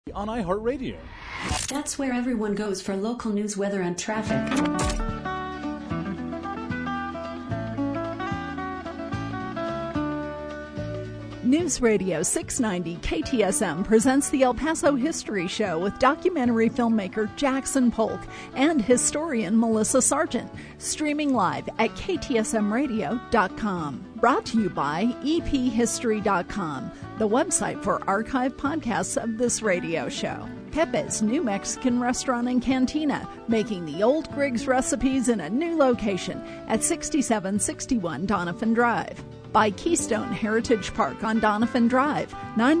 On iHeartRadio. That's where everyone goes for local news, weather, and traffic. News Radio 690 KTSM presents the El Paso History Show with documentary filmmaker Jackson Polk and historian Melissa Sargent, streaming live at ktsmradio.com. Brought to you by ephistory.com, the website for archived podcasts of this radio show. Pepe's New Mexican Restaurant and Cantina, making the old Griggs recipes in a new location at 6761 Doniphan Drive. By Keystone Heritage Park on Doniphan Drive,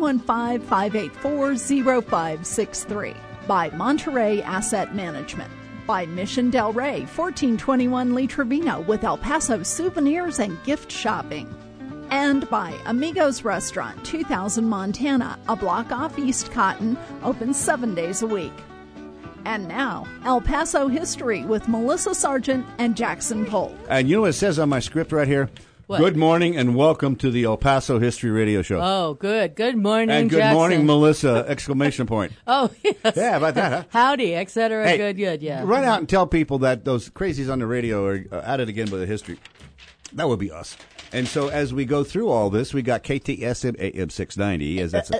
915-584-0563. By Monterey Asset Management. By Mission Del Rey, 1421 Lee Trevino, with El Paso souvenirs and gift shopping. And by Amigos Restaurant, 2000 Montana, a block off East Cotton, open 7 days a week. And now, El Paso History with Melissa Sargent and Jackson Polk. And you know what it says on my script right here? What? Good morning and welcome to the El Paso History Radio Show. Oh, good. Good morning, and good Jackson. morning, Melissa! Exclamation point. Oh, yes. Yeah, about that, huh? Howdy, et cetera. Hey, good, yeah. Run out and tell people that those crazies on the radio are at it again with the history. That would be us. And so as we go through all this, we got KTSM AM 690. As that's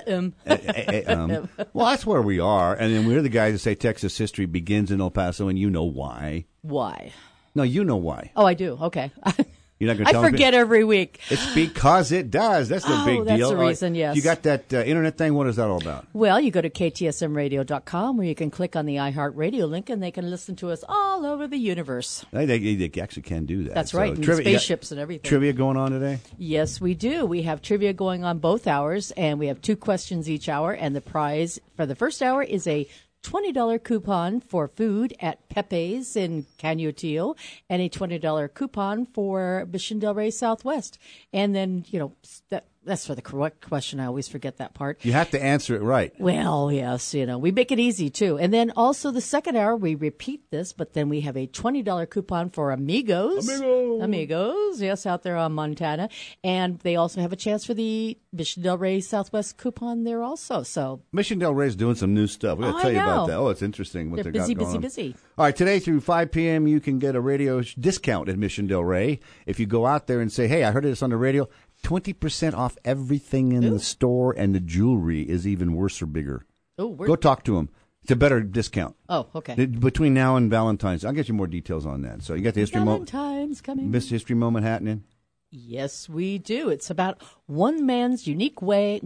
well, that's where we are. And then we're the guys that say Texas history begins in El Paso, and you know why. Why? No, you know why. Oh, I do. Okay. You're not going to tell I forget me? Every week. It's because it does. That's the big that's deal. the reason, yes. You got that internet thing? What is that all about? Well, you go to ktsmradio.com where you can click on the iHeartRadio link and they can listen to us all over the universe. They actually can do that. That's right. And spaceships and everything. Trivia going on today? Yes, we do. We have trivia going on both hours, and we have 2 questions each hour. And the prize for the first hour is a $20 coupon for food at Pepe's in Canutillo and a $20 coupon for Mission Del Rey Southwest. And then, that's for the correct question. I always forget that part. You have to answer it right. Well, yes, we make it easy, too. And then also the second hour, we repeat this, but then we have a $20 coupon for Amigos. Amigos, yes, out there on Montana. And they also have a chance for the Mission Del Rey Southwest coupon there also. So Mission Del Rey is doing some new stuff. We're going to tell you about that. Oh, it's interesting what they're got busy, going on. busy. All right, today through 5 p.m., you can get a radio discount at Mission Del Rey. If you go out there and say, hey, I heard this on the radio, 20% off everything in the store, and the jewelry is even worse or bigger. Go talk to them. It's a better discount. Oh, okay. Between now and Valentine's. I'll get you more details on that. So you got the history moment. Valentine's coming. Miss History Moment happening? Yes, we do. It's about one man's unique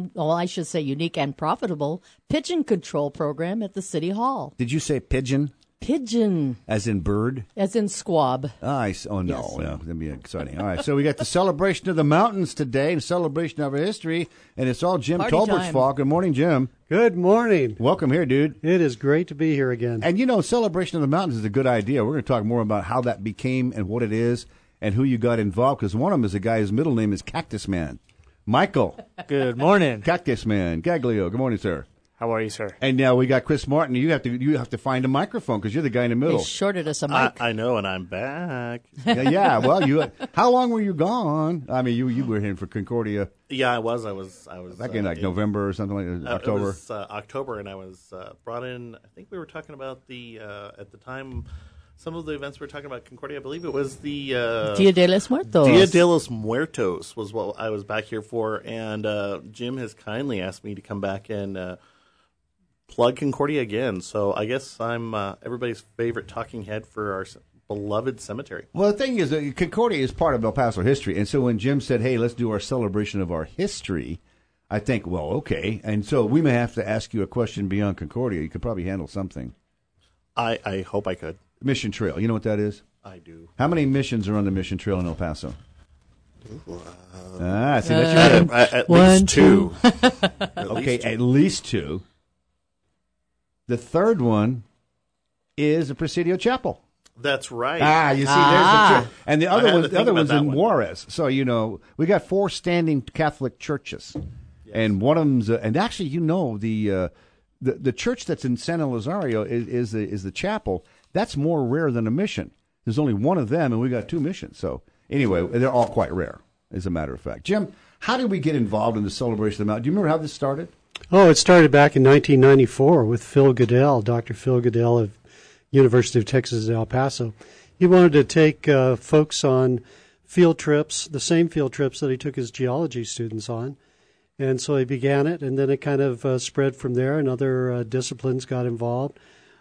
and profitable pigeon control program at the City Hall. Did you say pigeon? Pigeon. As in bird? As in squab. Oh, no. Yes. No, that'd be exciting. All right, so we got the celebration of the mountains today, the celebration of our history, and it's all Jim Party Tolbert's time. fault. Good morning, Jim. Good morning. Welcome here, dude. It is great to be here again. And celebration of the mountains is a good idea. We're going to talk more about how that became and what it is and who you got involved, because one of them is a guy whose middle name is Cactus Man. Michael. Good morning. Cactus Man. Gaglio. Good morning, sir. How are you, sir? And now we got Chris Martin. You have to find a microphone because you're the guy in the middle. They shorted us a mic. I know, and I'm back. Yeah. Well, how long were you gone? I mean, you were here for Concordia. Yeah, I was back in November or something like that. October. It was October, and I was brought in. I think we were talking about the at the time. Some of the events we were talking about Concordia. I believe it was the Dia de los Muertos. Dia de los Muertos was what I was back here for, and Jim has kindly asked me to come back and plug Concordia again. So I guess I'm everybody's favorite talking head for our beloved cemetery. Well, the thing is, Concordia is part of El Paso history, and so when Jim said, "Hey, let's do our celebration of our history," I think, well, okay, and so we may have to ask you a question beyond Concordia. You could probably handle something. I hope I could. Mission Trail. You know what that is? I do. How many missions are on the Mission Trail in El Paso? See, that's your head. At least 2. At least 2. The third one is the Presidio Chapel. That's right. You see, there's the and the other one's in one. Juarez. So we got 4 standing Catholic churches, and one of them's and actually, the church that's in San Elizario is the chapel. That's more rare than a mission. There's only one of them, and we got 2 missions. So anyway, they're all quite rare, as a matter of fact. Jim, how did we get involved in the celebration of the mountain? Do you remember how this started? Oh, it started back in 1994 with Phil Goodell, Dr. Phil Goodell of University of Texas at El Paso. He wanted to take folks on field trips, the same field trips that he took his geology students on. And so he began it, and then it kind of spread from there, and other disciplines got involved.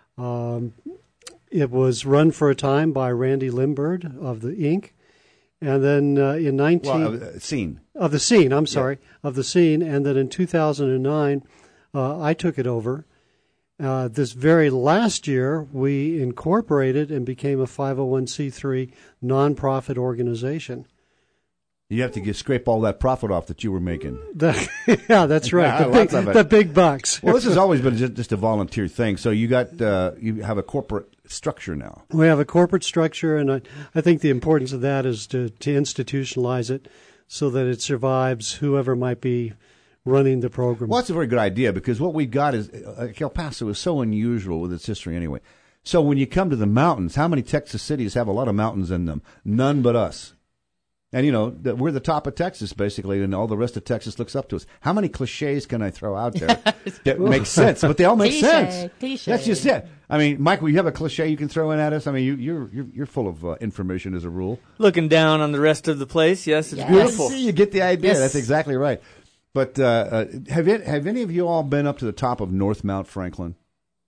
It was run for a time by Randy Limbird of the Inc. And then in Scene. Of the Scene, I'm sorry, of the Scene. And then in 2009, I took it over. This very last year, we incorporated and became a 501c3 nonprofit organization. You have to scrape all that profit off that you were making. Yeah, that's right. The big bucks. Well, this has always been just a volunteer thing. So you have a corporate structure now. We have a corporate structure, and I think the importance of that is to institutionalize it so that it survives whoever might be running the program. Well, that's a very good idea, because what we got is El Paso is so unusual with its history anyway. So when you come to the mountains, how many Texas cities have a lot of mountains in them? None but us. And, we're the top of Texas, basically, and all the rest of Texas looks up to us. How many cliches can I throw out there that make sense? But they all make sense. Cliche. That's just it. I mean, Michael, you have a cliche you can throw in at us? I mean, you're full of information as a rule. Looking down on the rest of the place, yes, it's beautiful. You get the idea. Yes. That's exactly right. But have any of you all been up to the top of North Mount Franklin?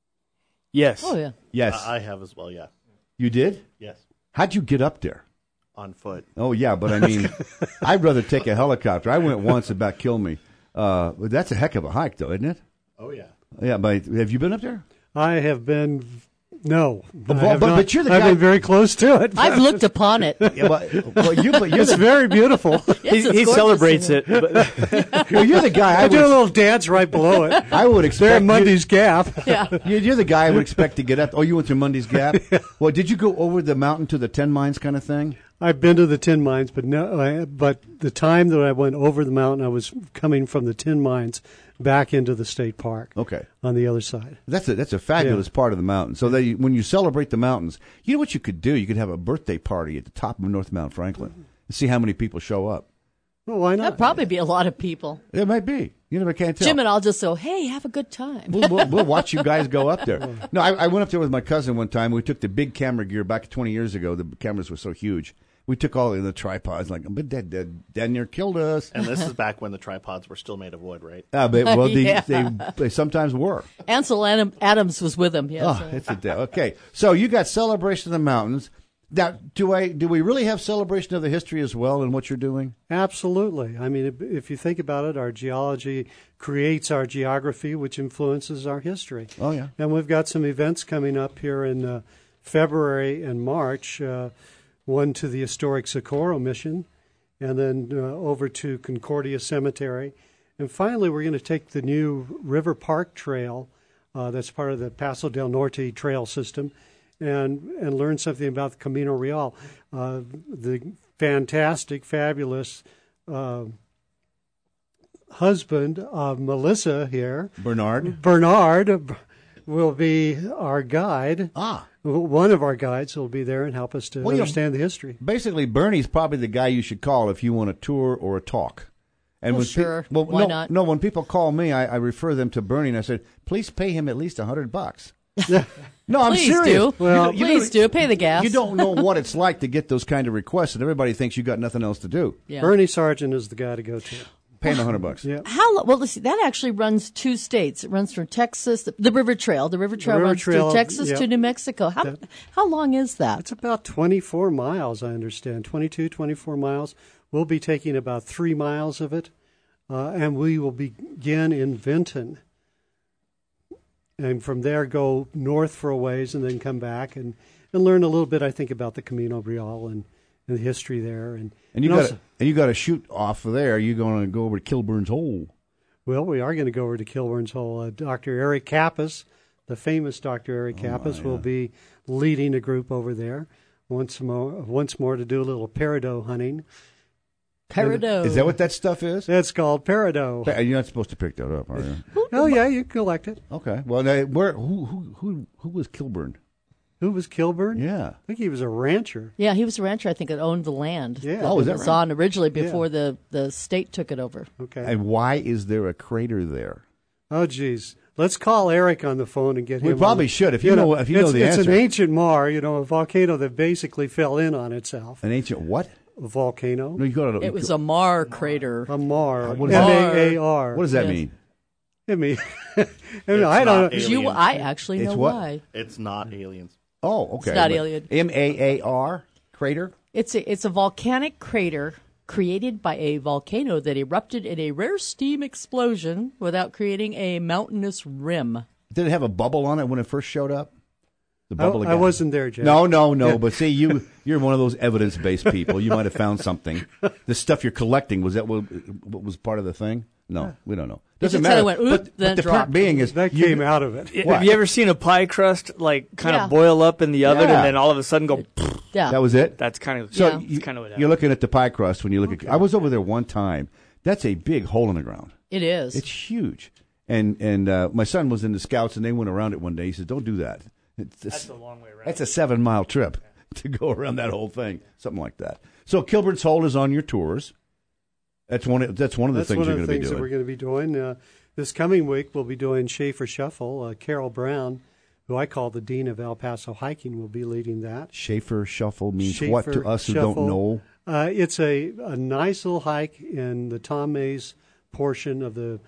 Yes. Oh, yeah. Yes. I have as well, yeah. You did? Yes. How'd you get up there? On foot. Oh, yeah, but I mean, I'd rather take a helicopter. I went once, about killed me. That's a heck of a hike, though, isn't it? Oh, yeah. Yeah, but have you been up there? I have been, no. But you're the guy. I've been very close to it. I've looked upon it. Yeah, but you're It's very beautiful. He celebrates it. But you're the guy. I do a little dance right below it. I would expect. There at Mundy's Gap. Yeah. You're the guy I would expect to get up. Oh, you went to Mundy's Gap? Yeah. Well, did you go over the mountain to the 10 Mines kind of thing? I've been to the Tin Mines, but the time that I went over the mountain, I was coming from the Tin Mines back into the state park. Okay. On the other side. That's a fabulous part of the mountain. So when you celebrate the mountains, you know what you could do? You could have a birthday party at the top of North Mount Franklin and see how many people show up. Well, why not? That'd probably be a lot of people. It might be. You never can tell. Jim and I'll just say, hey, have a good time. We'll watch you guys go up there. No, I went up there with my cousin one time. We took the big camera gear back 20 years ago. The cameras were so huge. We took all of the tripods, but Dad near killed us. And this is back when the tripods were still made of wood, right? They sometimes were. Ansel Adams was with him. Yes. Oh, it's a day. Okay, so you got Celebration of the Mountains. Now, do we really have Celebration of the History as well in what you're doing? Absolutely. I mean, if you think about it, our geology creates our geography, which influences our history. Oh, yeah. And we've got some events coming up here in February and March. One to the historic Socorro Mission, and then over to Concordia Cemetery. And finally, we're going to take the new River Park Trail that's part of the Paso del Norte trail system and learn something about the Camino Real. The fantastic, fabulous husband of Melissa here, Bernard, will be our guide. One of our guides will be there and help us to understand the history. Basically, Bernie's probably the guy you should call if you want a tour or a talk. And sure. Why not? No, when people call me, I refer them to Bernie, and I said, please pay him at least $100. No, I'm please serious. Do. Well, please do. Pay the gas. You don't know what it's like to get those kind of requests, and everybody thinks you got nothing else to do. Yeah. Bernie Sargent is the guy to go to. Pay him $100. Yeah. Well, let's see. That actually runs 2 states. It runs from Texas, the River Trail. The River Trail runs from Texas to New Mexico. How long is that? It's about 24 miles, I understand. 24 miles. We'll be taking about 3 miles of it, and we will begin in Vinton. And from there go north for a ways and then come back and learn a little bit, I think, about the Camino Real and the history there. And you got to shoot off of there. You're going to go over to Kilburn's Hole. Well, we are going to go over to Kilburn's Hole. Dr. Eric Kappas, the famous Dr. Eric Kappas, will be leading a group over there once more to do a little peridot hunting. Peridot. Is that what that stuff is? It's called peridot. You're not supposed to pick that up, are you? Oh, yeah, you collect it. Okay. Well, now, who was Kilburn? Who was Kilburn? Yeah. I think he was a rancher. Yeah, he was a rancher, I think, that owned the land. Yeah. Oh, is that it was right? on originally before the state took it over. Okay. And why is there a crater there? Oh, geez. Let's call Eric on the phone and get him. We probably should. If you know the answer. It's an ancient mar, a volcano that basically fell in on itself. An ancient what? A volcano. No, it was a mar crater. A mar. M-A-A-R. What does that mean? It means. I don't know. I actually know why. It's not aliens. Oh, okay. It's not alien. M-A-A-R? Crater? It's a volcanic crater created by a volcano that erupted in a rare steam explosion without creating a mountainous rim. Did it have a bubble on it when it first showed up? The bubble I wasn't there, Jeff. No. Yeah. But see, you're one of those evidence-based people. You might have found something. The stuff you're collecting, was that what was part of the thing? No, we don't know. Doesn't matter. But the point being is that came out of it. Have you ever seen a pie crust kind of boil up in the oven and then all of a sudden go? Yeah, that was it. That's kind of so. That's kind of what happened. You're looking at the pie crust when you look at. I was over there one time. That's a big hole in the ground. It is. It's huge. And my son was in the Scouts and they went around it one day. He said, "Don't do that. That's a long way around. That's a 7-mile trip to go around that whole thing, something like that." So Kilbert's Hole is on your tours. That's one of the things you're going to be doing. That's one of the things that we're going to be doing. This coming week, we'll be doing Schaefer Shuffle. Carol Brown, who I call the Dean of El Paso Hiking, will be leading that. Schaefer Shuffle means what to us who don't know? It's a nice little hike in the Tom Mays portion of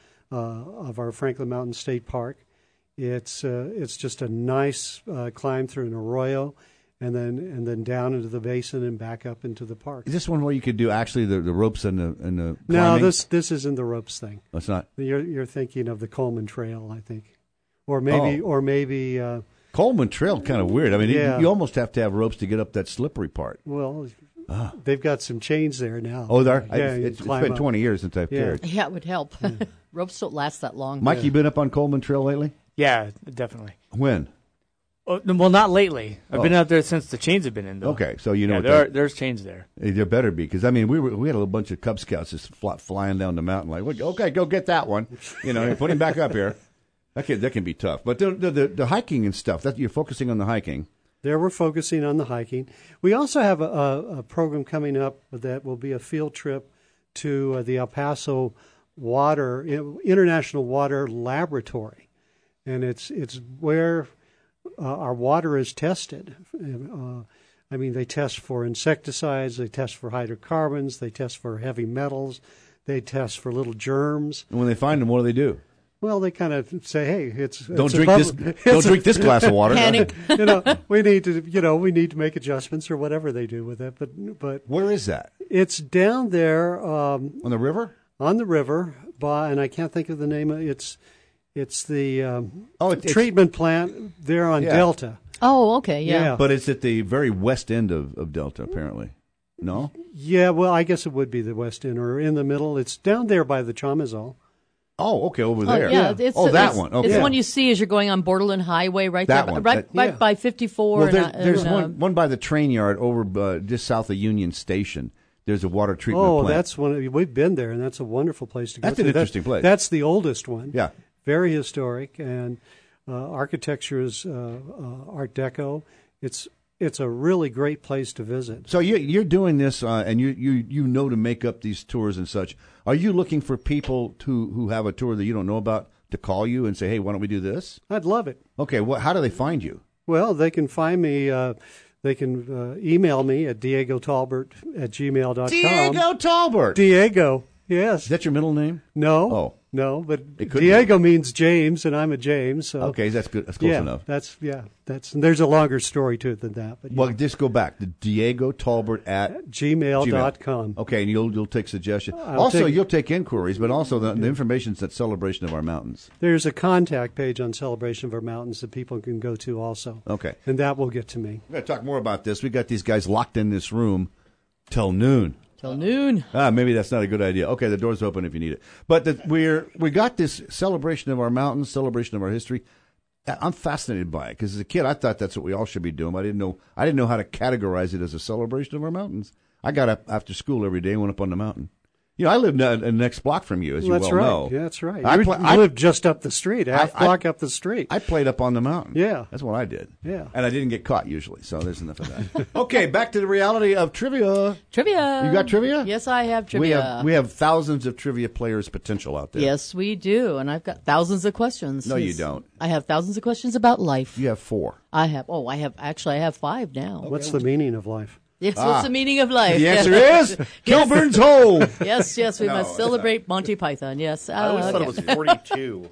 our Franklin Mountain State Park. It's just a nice climb through an arroyo, and then down into the basin and back up into the park. Is this one where you could do actually the ropes and the climbing? No, this isn't the ropes thing. That's not. You're thinking of the Coleman Trail, I think, or maybe. Coleman Trail, kind of weird. I mean, you almost have to have ropes to get up that slippery part. Well, they've got some chains there now. Oh, there. Yeah, it's been 20 years since I've cared. Yeah, it would help. Ropes don't last that long. Mike, you been up on Coleman Trail lately? Yeah, definitely. When? Well, not lately. I've been out there since the chains have been in, though. Okay, so you know there's chains there. There better be, because I mean, we had a little bunch of Cub Scouts just flying down the mountain like, okay, go get that one. Put him back up here. That can be tough. But the hiking and stuff, that you're focusing on the hiking. There we're focusing on the hiking. We also have a program coming up that will be a field trip to the El Paso International Water Laboratory, and it's where our water is tested. They test for insecticides, they test for hydrocarbons, they test for heavy metals, they test for little germs. And when they find them, what do they do? Well, they kind of say, "Hey, don't drink this glass of water." Panic. We need to make adjustments or whatever they do with it. But where is that? It's down there on the river. On the river, and I can't think of the name of it. It's the treatment plant there on Delta. Oh, okay, yeah. But it's at the very west end of Delta, apparently. No? Yeah, well, I guess it would be the west end or in the middle. It's down there by the Chamizal. Oh, okay, over there. Yeah. That one. Okay. It's the one you see as you're going on Borderland Highway, right that there, one. right by 54. Well, there's one by the train yard over just south of Union Station. There's a water treatment plant. That's one. We've been there, and that's a wonderful place to go. That's an interesting place. That's the oldest one. Yeah. Very historic, and architecture is Art Deco. It's a really great place to visit. So you're doing this, and you know to make up these tours and such. Are you looking for people who have a tour that you don't know about to call you and say, "Hey, why don't we do this?" I'd love it. Okay, how do they find you? Well, they can find me. They can email me at diegotalbert@gmail.com. Diego Talbert. Diego, yes. Is that your middle name? No. Oh. No, but Diego means James, and I'm a James. So. Okay, that's good. That's close enough. There's a longer story to it than that. But just go back to Diego Talbert at gmail.com. Okay, and you'll take suggestions. You'll take inquiries, but also the information's at Celebration of Our Mountains. There's a contact page on Celebration of Our Mountains that people can go to also. Okay. And that will get to me. We're going to talk more about this. We got these guys locked in this room till noon. Till noon. Maybe that's not a good idea. Okay, the door's open if you need it. But we got this Celebration of Our Mountains, Celebration of Our History. I'm fascinated by it because as a kid, I thought that's what we all should be doing. I didn't know how to categorize it as a celebration of our mountains. I got up after school every day and went up on the mountain. I live the next block from you, as you well know. Yeah, that's right. I live just up the street, half block up the street. I played up on the mountain. Yeah. That's what I did. Yeah. And I didn't get caught usually, so there's enough of that. Okay, back to the reality of trivia. Trivia. You got trivia? Yes, I have trivia. We have thousands of trivia players potential out there. Yes, we do. And I've got thousands of questions. No, you don't. I have thousands of questions about life. You have 4. I have 5 now. What's the meaning of life? Yes, what's the meaning of life? The answer is Kilburn's Hole. Yes, we must celebrate Monty Python. Yes. I always thought it was 42.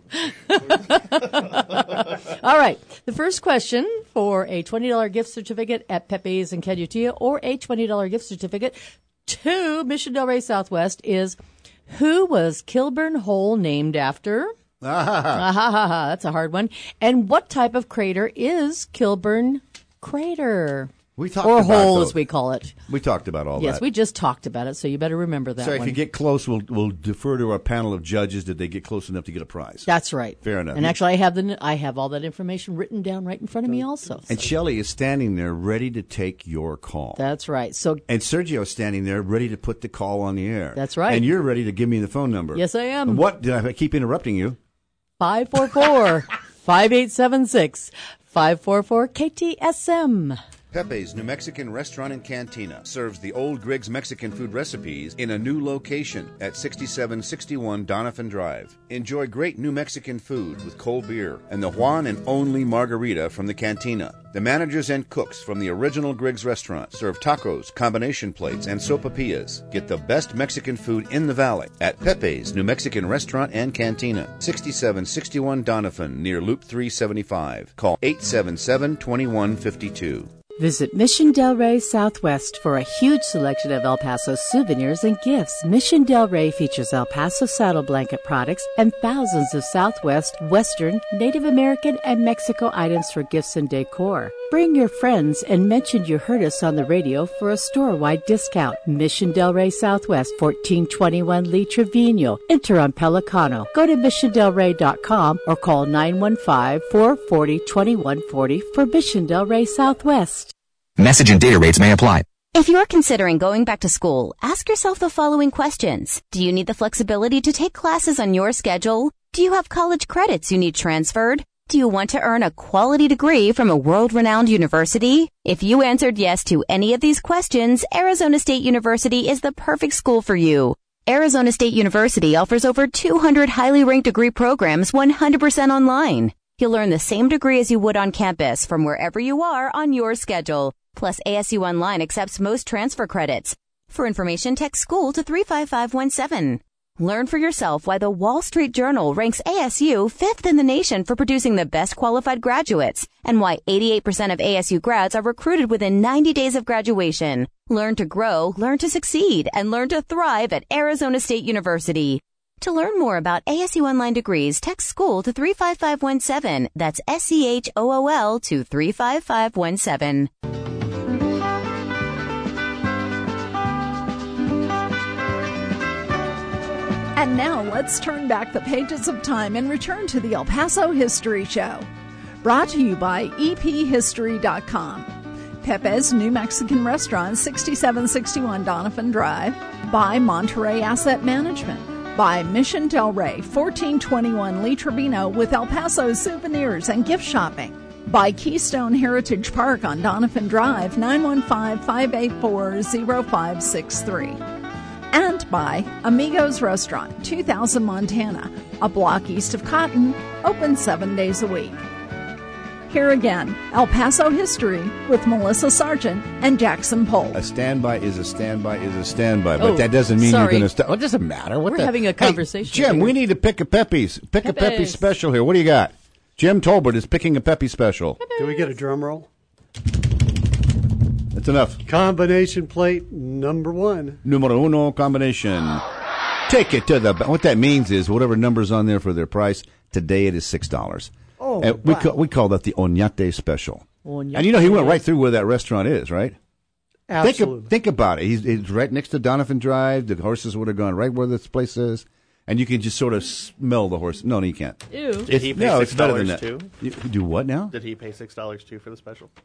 All right. The first question for a $20 gift certificate at Pepe's in Canutillo or a $20 gift certificate to Mission Del Rey Southwest is, who was Kilburn Hole named after? That's a hard one. And what type of crater is Kilburn Crater? We talked or about hole, those. as we call it. We talked about all that. Yes, we just talked about it, so you better remember that So one. if you get close, we'll defer to our panel of judges. Did they get close enough to get a prize? That's right. Fair enough. And actually, I have all that information written down right in front of me also. And Shelley is standing there ready to take your call. That's right. And Sergio is standing there ready to put the call on the air. That's right. And you're ready to give me the phone number. Yes, I am. And what? Did I keep interrupting you? 544-5876. 544-KTSM. Pepe's New Mexican Restaurant and Cantina serves the old Griggs Mexican food recipes in a new location at 6761 Doniphan Drive. Enjoy great New Mexican food with cold beer and the one and only margarita from the cantina. The managers and cooks from the original Griggs restaurant serve tacos, combination plates, and sopapillas. Get the best Mexican food in the valley at Pepe's New Mexican Restaurant and Cantina, 6761 Doniphan, near Loop 375. Call 877-2152. Visit Mission Del Rey Southwest for a huge selection of El Paso souvenirs and gifts. Mission Del Rey features El Paso saddle blanket products and thousands of Southwest, Western, Native American, and Mexico items for gifts and decor. Bring your friends and mention you heard us on the radio for a store-wide discount. Mission Del Rey Southwest, 1421 Lee Trevino. Enter on Pelicano. Go to missiondelrey.com or call 915-440-2140 for Mission Del Rey Southwest. Message and data rates may apply. If you're considering going back to school, ask yourself the following questions. Do you need the flexibility to take classes on your schedule? Do you have college credits you need transferred? Do you want to earn a quality degree from a world-renowned university? If you answered yes to any of these questions, Arizona State University is the perfect school for you. Arizona State University offers over 200 highly ranked degree programs 100% online. You'll earn the same degree as you would on campus from wherever you are on your schedule. Plus, ASU Online accepts most transfer credits. For information, text school to 35517. Learn for yourself why the Wall Street Journal ranks ASU 5th in the nation for producing the best qualified graduates, and why 88% of ASU grads are recruited within 90 days of graduation. Learn to grow, learn to succeed, and learn to thrive at Arizona State University. To learn more about ASU Online degrees, text school to 35517. That's SCHOOL to 35517. And now let's turn back the pages of time and return to the El Paso History Show. Brought to you by EPHistory.com. Pepe's New Mexican Restaurant, 6761 Doniphan Drive. By Monterey Asset Management. By Mission Del Rey, 1421 Lee Trevino with El Paso souvenirs and gift shopping. By Keystone Heritage Park on Doniphan Drive, 915-584-0563. And by Amigos Restaurant, 2000 Montana, a block east of Cotton, open 7 days a week. Here again, El Paso History with Melissa Sargent and Jackson Pohl. A standby is a standby is a standby, but that doesn't mean you're going to stop. What does it matter? We're having a conversation. Hey, Jim, we need to pick a Pepe's. Pick a Pepe's special here. What do you got? Jim Tolbert is picking a Pepe special. Do we get a drum roll? That's enough. Combination plate number 1. Numero uno combination. Take it to the... What that means is whatever number's on there for their price, today it is $6. Oh, and we call that the Oñate special. Oñate. And he went right through where that restaurant is, right? Absolutely. Think about it. He's right next to Doniphan Drive. The horses would have gone right where this place is. And you can just sort of smell the horse. No, you can't. Ew. Did he pay $6 it's better than that. too? You do what now? Did he pay $6 too for the special?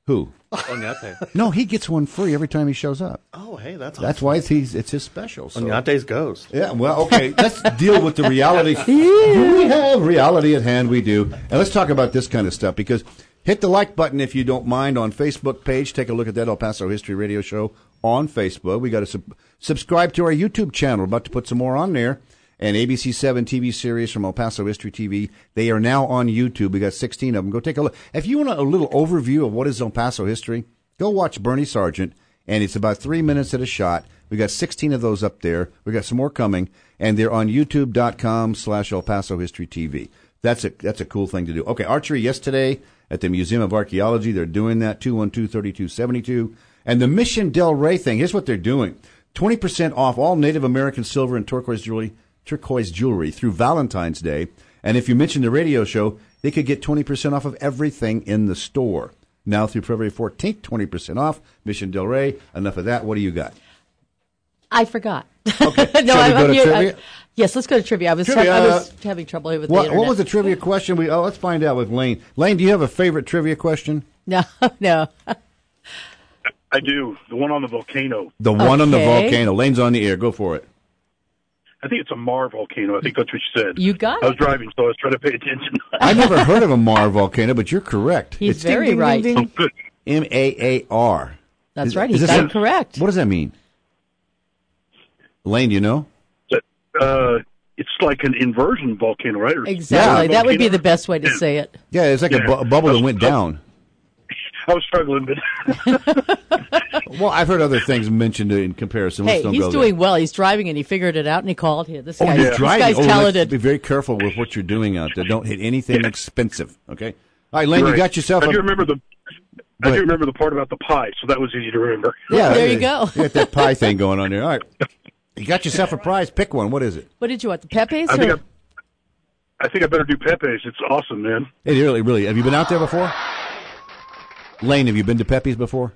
Who? Oñate. No, he gets one free every time he shows up. Oh, hey, that's why it's his special. So. Oñate's ghost. Yeah, well, okay, let's deal with the reality. Do we have reality at hand? We do. And let's talk about this kind of stuff, because hit the like button if you don't mind on Facebook page. Take a look at that El Paso History Radio Show on Facebook. We got to subscribe to our YouTube channel. We're about to put some more on there. And ABC7 TV series from El Paso History TV. They are now on YouTube. We got 16 of them. Go take a look. If you want a little overview of what is El Paso history, go watch Bernie Sargent, and it's about 3 minutes at a shot. We got 16 of those up there. We got some more coming, and they're on YouTube.com/El Paso History TV. That's a cool thing to do. Okay, archery yesterday at the Museum of Archaeology. They're doing that, 212-3272. And the Mission Del Rey thing, here's what they're doing. 20% off all Native American silver and turquoise jewelry through Valentine's Day. And if you mention the radio show, they could get 20% off of everything in the store. Now through February 14th, 20% off. Mission Del Rey. Enough of that. What do you got? I forgot. Okay. No, Shall we go to trivia? Yes, let's go to trivia. I was having trouble here with the internet. What was the trivia question? Let's find out with Lane. Lane, do you have a favorite trivia question? No. I do. The one on the volcano. The one on the volcano. Lane's on the air. Go for it. I think it's a Mar volcano. I think that's what you said. You got it. I was driving, so I was trying to pay attention. I never heard of a Mar volcano, but you're correct. He's very right. Oh, good. M-A-A-R. That's right. He's got it correct. What does that mean? Lane, do you know? It's like an inversion volcano, right? Exactly. That would be the best way to say it. Yeah, it's like a bubble that went down. I was struggling, but... Well, I've heard other things mentioned in comparison. Hey, he's doing well. He's driving, and he figured it out, and he called here. This guy's talented. Be very careful with what you're doing out there. Don't hit anything expensive, okay? All right, Lane, you got yourself... I do remember the part about the pie, so that was easy to remember. Yeah, there you go. You got that pie thing going on there. All right. You got yourself a prize. Pick one. What is it? What did you want, the Pepe's? I think I better do Pepe's. It's awesome, man. Hey, really. Have you been out there before? Lane, have you been to Pepe's before?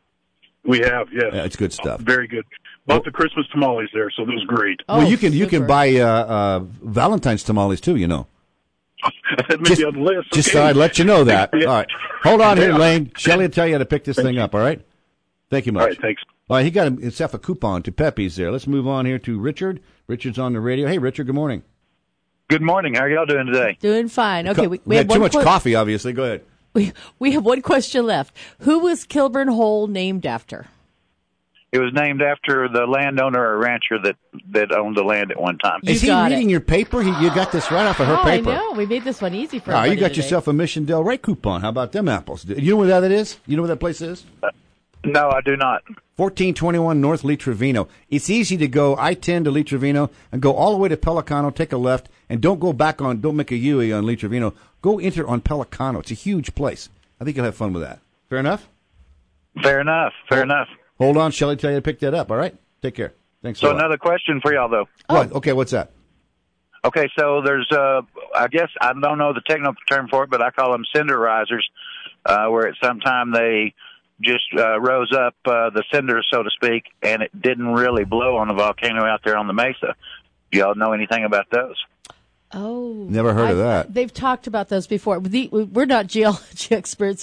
We have, yes. Yeah, it's good stuff. Very good. Bought the Christmas tamales there, so it was great. Well, you can buy Valentine's tamales too, you know. That may be on the list. Just so I'd let you know that. All right. Hold on here, Lane. Shelley will tell you how to pick this thing up, all right? Thank you much. All right, thanks. All right, he got himself a coupon to Pepe's there. Let's move on here to Richard. Richard's on the radio. Hey, Richard, good morning. Good morning. How are y'all doing today? Doing fine. Okay, we had too much coffee, obviously. Go ahead. We have one question left. Who was Kilburn Hole named after? It was named after the landowner or rancher that owned the land at one time. Is he reading your paper? You got this right off of her paper. I know. We made this one easy for everybody you got today. yourself a Mission Del Rey coupon. How about them apples? You know where that is? You know where that place is? No, I do not. 1421 North Lee Trevino. It's easy to go I-10 to Lee Trevino and go all the way to Pelicano, take a left, and don't make a U-E on Lee Trevino. Go enter on Pelicano. It's a huge place. I think you'll have fun with that. Fair enough? Fair enough. Hold on, Shelley, tell you to pick that up, all right? Take care. Thanks a lot. So another question for y'all, though. What? Okay, what's that? Okay, so there's, I guess, I don't know the technical term for it, but I call them cinder risers, where at some time they just rose up the cinders, so to speak, and it didn't really blow on the volcano out there on the mesa. Do y'all know anything about those? Oh. Never heard of that. They've talked about those before. We're not geology experts.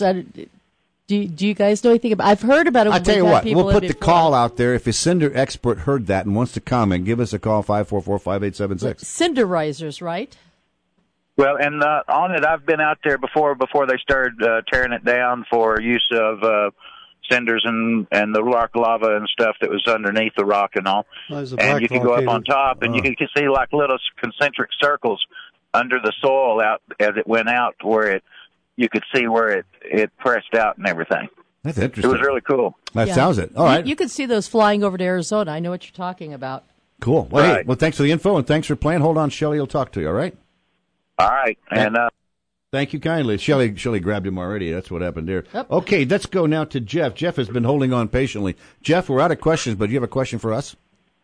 Do you guys know anything about it? I've heard about it. I'll tell you what, we'll put the call out there. If a cinder expert heard that and wants to comment, give us a call, 544-5876. Cinder risers, right? Well, and on it, I've been out there before they started tearing it down for use of cinders and the rock lava and stuff that was underneath the rock and all. And you could go up on top, and you could see like little concentric circles under the soil out as it went out, where you could see where it pressed out and everything. That's interesting. It was really cool. That sounds it. All right. You could see those flying over to Arizona. I know what you're talking about. Cool. Well, right. Hey, thanks for the info and thanks for playing. Hold on, Shelley will talk to you, all right? All right. And thank you kindly. Shelley grabbed him already. That's what happened there. Yep. Okay, let's go now to Jeff. Jeff has been holding on patiently. Jeff, we're out of questions, but do you have a question for us?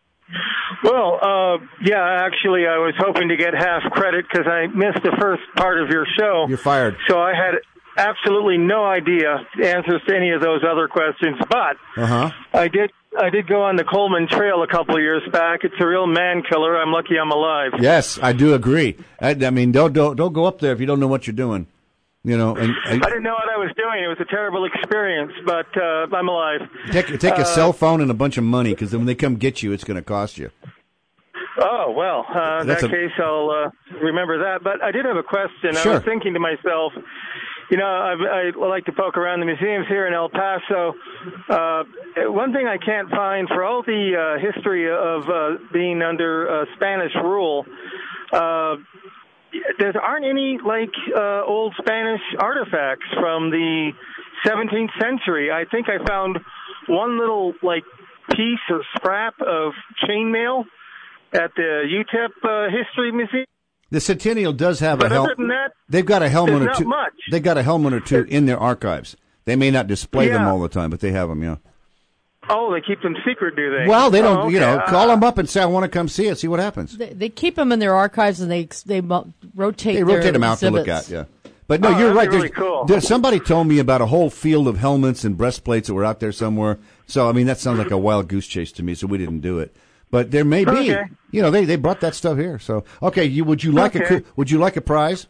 Well, actually, I was hoping to get half credit because I missed the first part of your show. You're fired. So I had absolutely no idea the answers to any of those other questions, but I did go on the Coleman Trail a couple of years back. It's a real man killer. I'm lucky I'm alive. Yes, I do agree. I mean, don't go up there if you don't know what you're doing. You know, and I didn't know what I was doing. It was a terrible experience, but I'm alive. Take a cell phone and a bunch of money, because when they come get you, it's going to cost you. Oh, well, in that case, I'll remember that. But I did have a question. Sure. I was thinking to myself, you know, I like to poke around the museums here in El Paso. One thing I can't find, for all the history of being under Spanish rule, there aren't any, like, old Spanish artifacts from the 17th century. I think I found one little, like, piece or scrap of chainmail at the UTEP History Museum. The Centennial does have but a helmet. Other than that, they've got a helmet or two. Much. They've got a helmet or two in their archives. They may not display them all the time, but they have them. Yeah. Oh, they keep them secret, do they? Well, they don't. Okay. You know, call them up and say, "I want to come see it." See what happens. They keep them in their archives, and they rotate. They rotate them out exhibits. to look at. Yeah. But no, you're right. Really cool. Somebody told me about a whole field of helmets and breastplates that were out there somewhere. So I mean, that sounds like a wild goose chase to me. So we didn't do it. But there may be. Okay. You know, they brought that stuff here. So okay, would you like a prize?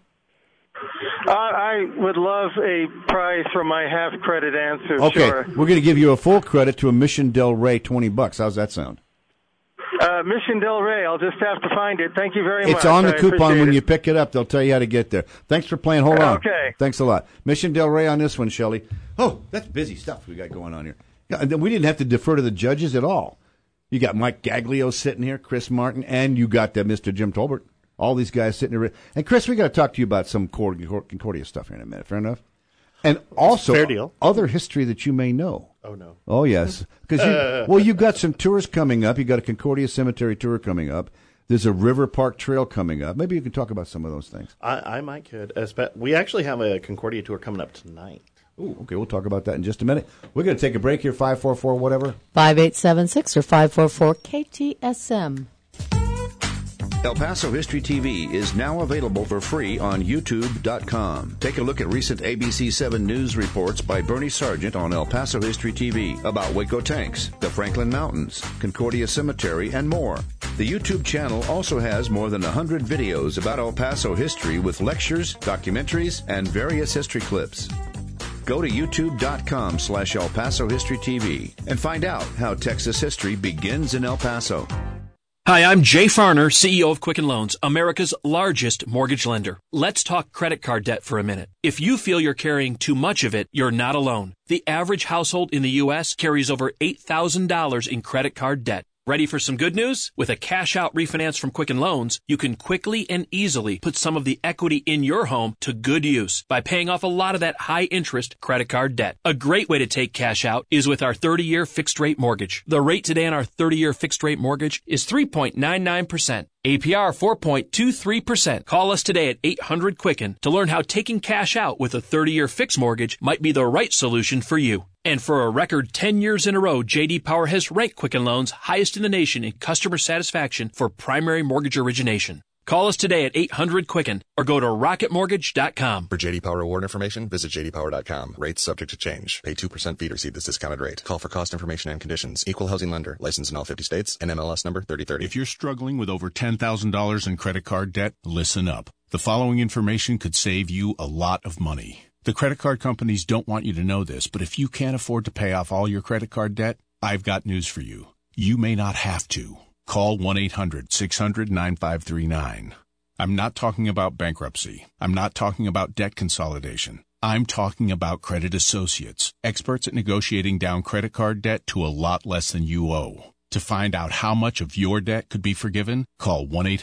I would love a prize for my half credit answer. Okay, sure. We're going to give you a full credit to a Mission Del Rey, $20. How's that sound? Mission Del Rey. I'll just have to find it. Thank you very much. It's on the coupon when it. you pick it up. They'll tell you how to get there. Thanks for playing. Hold on. Okay. Thanks a lot. Mission Del Rey on this one, Shelley. Oh, that's busy stuff we got going on here. Yeah, and we didn't have to defer to the judges at all. You got Mike Gaglio sitting here, Chris Martin, and you got Mr. Jim Tolbert. All these guys sitting there. And, Chris, we got to talk to you about some Concordia stuff here in a minute. Fair enough? And also, fair deal. Other history that you may know. Oh, no. Oh, yes. Because you've got some tours coming up. You've got a Concordia Cemetery tour coming up. There's a River Park Trail coming up. Maybe you can talk about some of those things. I might could. We actually have a Concordia tour coming up tonight. Ooh, okay, we'll talk about that in just a minute. We're going to take a break here, 544 whatever. 5876 or 544 KTSM. El Paso History TV is now available for free on YouTube.com. Take a look at recent ABC 7 news reports by Bernie Sargent on El Paso History TV about Waco Tanks, the Franklin Mountains, Concordia Cemetery, and more. The YouTube channel also has more than 100 videos about El Paso history with lectures, documentaries, and various history clips. Go to youtube.com/El Paso History TV and find out how Texas history begins in El Paso. Hi, I'm Jay Farner, CEO of Quicken Loans, America's largest mortgage lender. Let's talk credit card debt for a minute. If you feel you're carrying too much of it, you're not alone. The average household in the U.S. carries over $8,000 in credit card debt. Ready for some good news? With a cash-out refinance from Quicken Loans, you can quickly and easily put some of the equity in your home to good use by paying off a lot of that high-interest credit card debt. A great way to take cash out is with our 30-year fixed-rate mortgage. The rate today on our 30-year fixed-rate mortgage is 3.99%. APR 4.23%. Call us today at 800-QUICKEN to learn how taking cash out with a 30-year fixed mortgage might be the right solution for you. And for a record 10 years in a row, J.D. Power has ranked Quicken Loans highest in the nation in customer satisfaction for primary mortgage origination. Call us today at 800-QUICKEN or go to rocketmortgage.com. For J.D. Power award information, visit jdpower.com. Rates subject to change. Pay 2% fee to receive this discounted rate. Call for cost information and conditions. Equal housing lender. Licensed in all 50 states. NMLS number 3030. If you're struggling with over $10,000 in credit card debt, listen up. The following information could save you a lot of money. The credit card companies don't want you to know this, but if you can't afford to pay off all your credit card debt, I've got news for you. You may not have to. Call 1-800-600-9539. I'm not talking about bankruptcy. I'm not talking about debt consolidation. I'm talking about Credit Associates, experts at negotiating down credit card debt to a lot less than you owe. To find out how much of your debt could be forgiven, call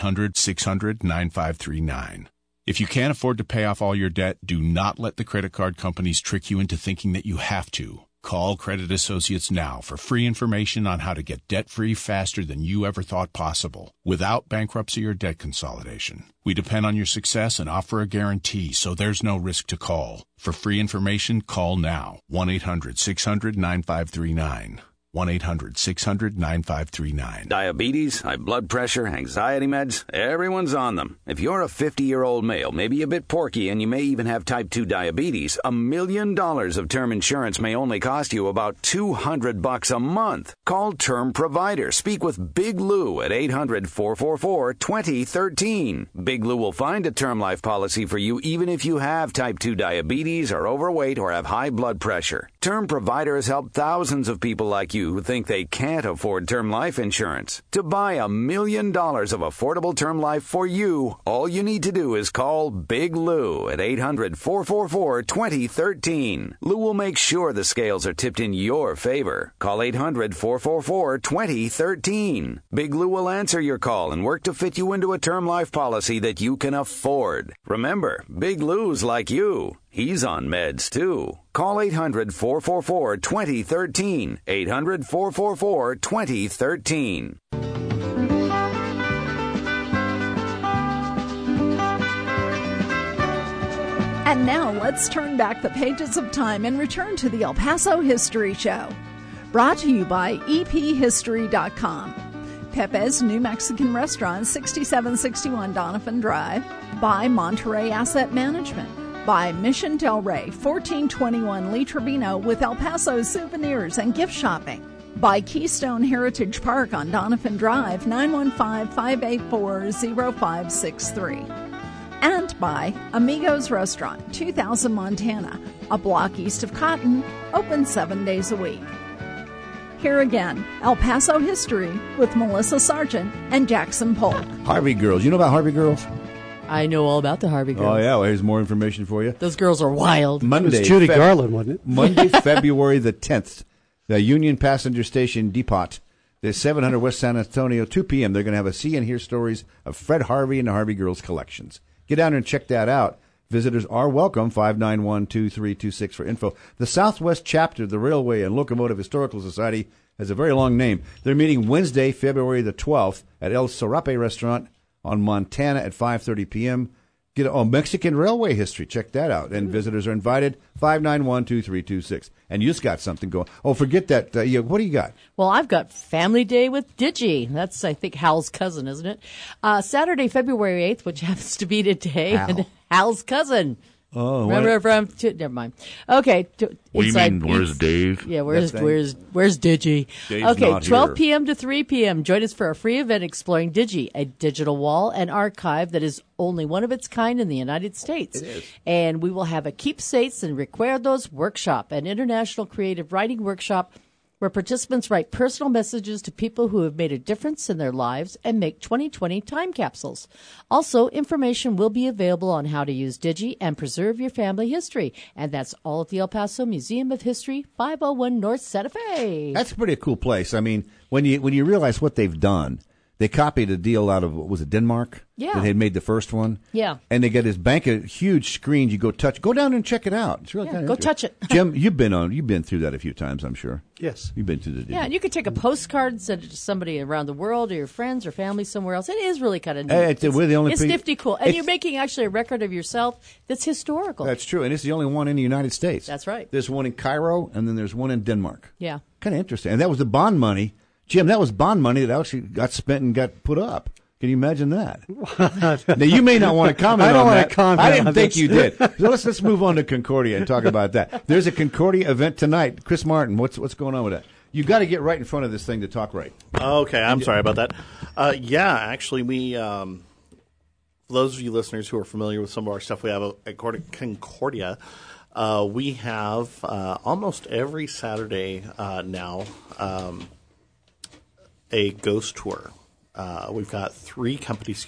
1-800-600-9539. If you can't afford to pay off all your debt, do not let the credit card companies trick you into thinking that you have to. Call Credit Associates now for free information on how to get debt-free faster than you ever thought possible, without bankruptcy or debt consolidation. We depend on your success and offer a guarantee, so there's no risk to call. For free information, call now. 1-800-600-9539. 1-800-600-9539. Diabetes, high blood pressure, anxiety meds, everyone's on them. If you're a 50-year-old male, maybe a bit porky, and you may even have type 2 diabetes, $1 million of term insurance may only cost you about $200 a month. Call Term Provider. Speak with Big Lou at 800-444-2013. Big Lou will find a term life policy for you even if you have type 2 diabetes, are overweight, or have high blood pressure. Term Provider has helped thousands of people like you who think they can't afford term life insurance. To buy $1 million of affordable term life for you, all you need to do is call Big Lou at 800-444-2013. Lou will make sure the scales are tipped in your favor. Call 800-444-2013. Big Lou will answer your call and work to fit you into a term life policy that you can afford. Remember, Big Lou's like you. He's on meds, too. Call 800-444-2013. 800-444-2013. And now let's turn back the pages of time and return to the El Paso History Show. Brought to you by EPHistory.com. Pepe's New Mexican Restaurant, 6761 Donovan Drive. By Monterey Asset Management. By Mission Del Rey, 1421 Lee Trevino, with El Paso souvenirs and gift shopping. By Keystone Heritage Park on Donovan Drive, 915-584-0563. And by Amigos Restaurant, 2000 Montana, a block east of Cotton, open 7 days a week. Here again, El Paso History with Melissa Sargent and Jackson Polk. Harvey Girls. You know about Harvey Girls? I know all about the Harvey Girls. Oh, yeah. Well, here's more information for you. Those girls are wild. Monday, it was Judy Garland, wasn't it? Monday, February the 10th, the Union Passenger Station Depot, the 700 West San Antonio, 2 p.m. They're going to have a see and hear stories of Fred Harvey and the Harvey Girls collections. Get down there and check that out. Visitors are welcome, 591-2326 for info. The Southwest Chapter of the Railway and Locomotive Historical Society has a very long name. They're meeting Wednesday, February the 12th at El Serape Restaurant on Montana at 5:30 p.m. Get Mexican railway history. Check that out. And visitors are invited, 591-2326. And you just got something going. Oh, forget that. What do you got? Well, I've got Family Day with Digi. That's, I think, Hal's cousin, isn't it? Saturday, February 8th, which happens to be today. Hal. Hal's cousin. Oh, never mind. Okay. What do you mean? Where's Dave? Yeah, where's Digi? Dave's okay, not 12 here. p.m. to 3 p.m. Join us for a free event exploring Digi, a digital wall and archive that is only one of its kind in the United States. It is. And we will have a Keepsakes and Recuerdos workshop, an international creative writing workshop where participants write personal messages to people who have made a difference in their lives and make 2020 time capsules. Also, information will be available on how to use Digi and preserve your family history. And that's all at the El Paso Museum of History, 501 North Santa Fe. That's a pretty cool place. I mean, when you realize what they've done, they copied a deal out of, what was it, Denmark? Yeah. That had made the first one. Yeah. And they got this bank of huge screens. You go down and check it out. It's really kind of go touch it. Jim, you've been through that a few times, I'm sure. Yes. You've been through the deal. Yeah, and you could take a postcard and send it to somebody around the world or your friends or family somewhere else. It is really kind of neat. We're the only it's people. nifty cool. And you're making actually a record of yourself that's historical. That's true. And it's the only one in the United States. That's right. There's one in Cairo, and then there's one in Denmark. Yeah. Kind of interesting. And that was the bond money. Jim, that was bond money that actually got spent and got put up. Can you imagine that? Now, you may not want to comment on that. I don't want to comment I didn't on think this. you did. So let's move on to Concordia and talk about that. There's a Concordia event tonight. Chris Martin, what's going on with that? You've got to get right in front of this thing to talk right. Okay, I'm sorry about that. Actually, we, for those of you listeners who are familiar with some of our stuff we have at Concordia, we have almost every Saturday now a ghost tour. We've got 3 companies,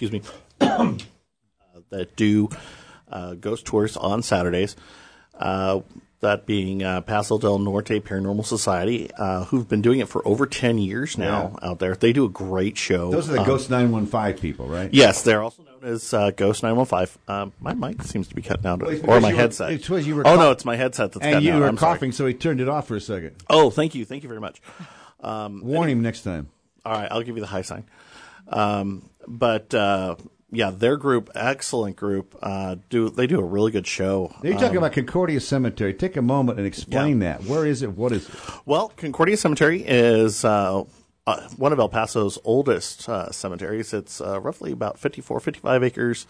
that do ghost tours on Saturdays. That being Paso del Norte Paranormal Society, who've been doing it for over 10 years now out there. They do a great show. Those are the Ghost 915 people, right? Yes, they're also known as Ghost 915. My mic seems to be cutting out, or my headset. No, it's my headset that's cutting out. And you were I'm coughing, sorry. so he turned it off for a second. Oh, thank you. Thank you very much. Warn him next time. All right, I'll give you the high sign. But Yeah, their group, excellent group. They do a really good show. Now you're talking about Concordia Cemetery. Take a moment and explain that. Where is it? What is it? Well, Concordia Cemetery is one of El Paso's oldest cemeteries. It's roughly about 55 acres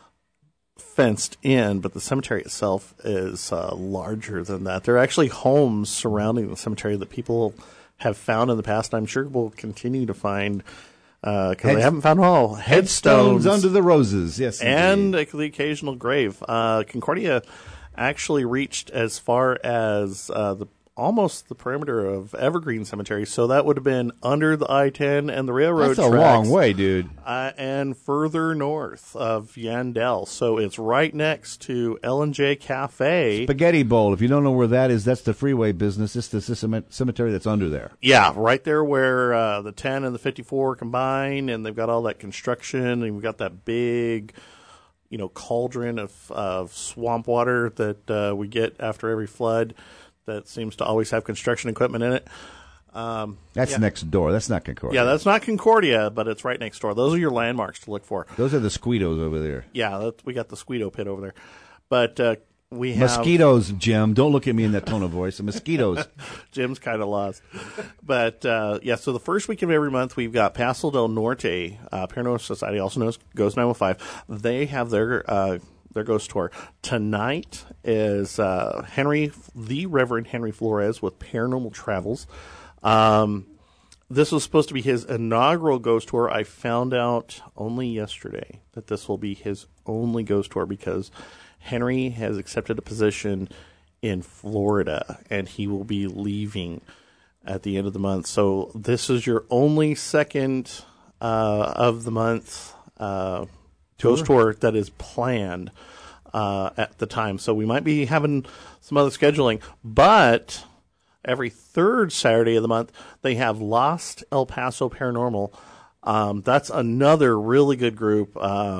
fenced in, but the cemetery itself is larger than that. There are actually homes surrounding the cemetery that people have found in the past, and I'm sure will continue to find, because they haven't found all headstones under the roses, yes, and the occasional grave. Concordia actually reached as far as almost the perimeter of Evergreen Cemetery, so that would have been under the I-10 and the railroad tracks. That's a long way, dude. And further north of Yandell, so it's right next to L&J Cafe. Spaghetti Bowl, if you don't know where that is, that's the freeway business. It's the cemetery that's under there. Yeah, right there where the 10 and the 54 combine, and they've got all that construction, and we've got that big, cauldron of swamp water that we get after every flood. That seems to always have construction equipment in it. That's next door. That's not Concordia. Yeah, that's not Concordia, but it's right next door. Those are your landmarks to look for. Those are the Squeedos over there. Yeah, we got the Squeedo pit over there. But we have... Mosquitoes, Jim. Don't look at me in that tone of voice. The mosquitoes. Jim's kind of lost. But, so the first week of every month, we've got Paso del Norte, Paranormal Society, also known as Ghost 915. They have their ghost tour. Tonight is the Reverend Henry Flores with Paranormal Travels. This was supposed to be his inaugural ghost tour. I found out only yesterday that this will be his only ghost tour because Henry has accepted a position in Florida, and he will be leaving at the end of the month. So this is your only second of the month ghost tour that is planned at the time. So we might be having some other scheduling, but every third Saturday of the month, they have Lost El Paso Paranormal. That's another really good group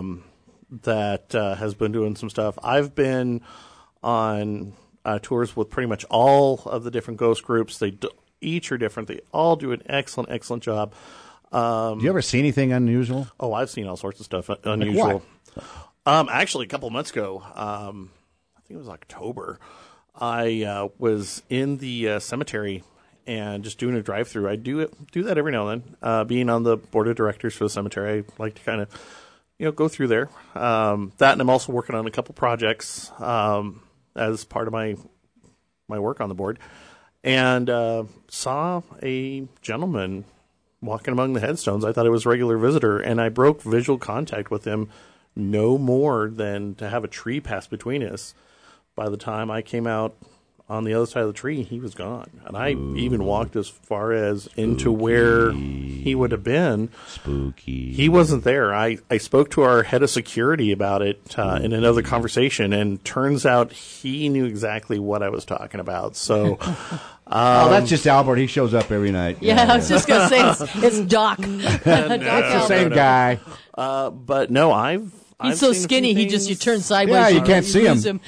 that has been doing some stuff. I've been on tours with pretty much all of the different ghost groups. They each are different. They all do an excellent job. Do you ever see anything unusual? Oh, I've seen all sorts of stuff unusual. Like what? Actually, a couple of months ago, I think it was October, I was in the cemetery and just doing a drive-through. I do that every now and then. Being on the board of directors for the cemetery, I like to kind of, go through there. That, and I'm also working on a couple projects as part of my work on the board, and saw a gentleman walking among the headstones. I thought it was a regular visitor, and I broke visual contact with him no more than to have a tree pass between us. By the time I came out on the other side of the tree, he was gone. And I even walked as far as into where he would have been. Spooky. He wasn't there. I spoke to our head of security about it in another conversation, and turns out he knew exactly what I was talking about. So... that's just Albert. He shows up every night. Yeah, I was just going to say, it's Doc. It's the same guy. But no, I've so seen skinny, you turn sideways. Yeah, you can't see him.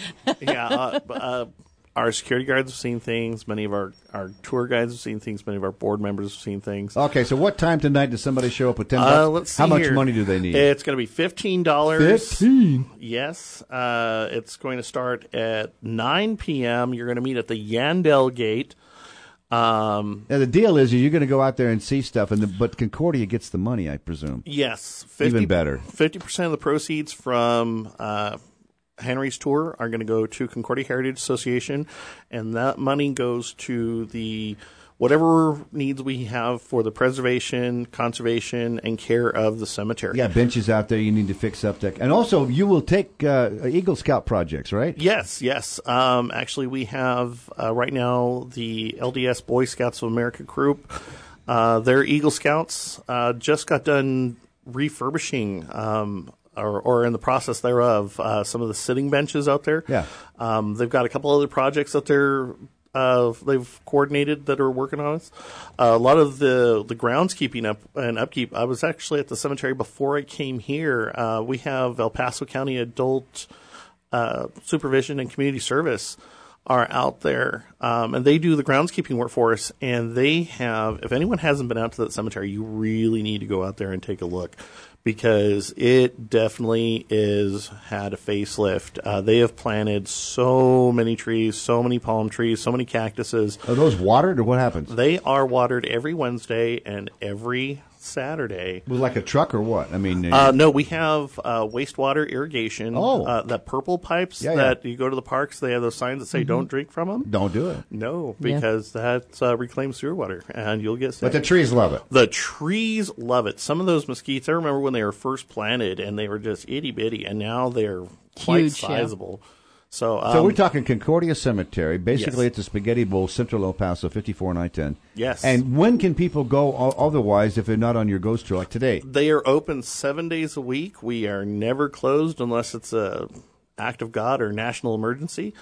Our security guards have seen things. Many of our tour guides have seen things. Many of our board members have seen things. Okay, so what time tonight does somebody show up with $10? Let's see How much here. money do they need? It's going to be $15. $15? Yes. It's going to start at 9 p.m. You're going to meet at the Yandell Gate. Now, the deal is you're going to go out there and see stuff, but Concordia gets the money, I presume. Yes. Even better. 50% of the proceeds from Henry's tour are going to go to Concordia Heritage Association, and that money goes to the whatever needs we have for the preservation, conservation, and care of the cemetery. Yeah, benches out there you need to fix up. And also, you will take Eagle Scout projects, right? Yes. Actually, we have right now the LDS Boy Scouts of America group. Their Eagle Scouts just got done refurbishing or in the process thereof some of the sitting benches out there. Yeah. They've got a couple other projects that they've coordinated that are working on it. A lot of the groundskeeping and upkeep. I was actually at the cemetery before I came here. We have El Paso County Adult Supervision and Community Service are out there, and they do the groundskeeping work for us. And they have, if anyone hasn't been out to that cemetery, you really need to go out there and take a look, because it definitely had a facelift. They have planted so many trees, so many palm trees, so many cactuses. Are those watered, or what happens? They are watered every Wednesday and every Saturday. With like a truck or what? I mean, no, we have wastewater irrigation. The purple pipes that you go to the parks, they have those signs that say don't drink from them. Don't do it. No, because that's reclaimed sewer water, and you'll get sick. But the trees love it. The trees love it. Some of those mesquites, I remember when they were first planted, and they were just itty-bitty, and now they're quite huge, sizable. Yeah. So we're talking Concordia Cemetery. Basically, it's a Spaghetti Bowl, Central El Paso, 54 and I-10. Yes. And when can people go otherwise if they're not on your ghost tour, like today? They are open 7 days a week. We are never closed unless it's a act of God or national emergency.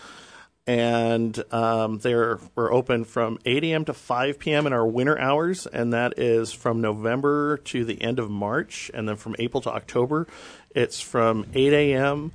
And we're open from 8 a.m. to 5 p.m. in our winter hours, and that is from November to the end of March. And then from April to October, it's from 8 a.m.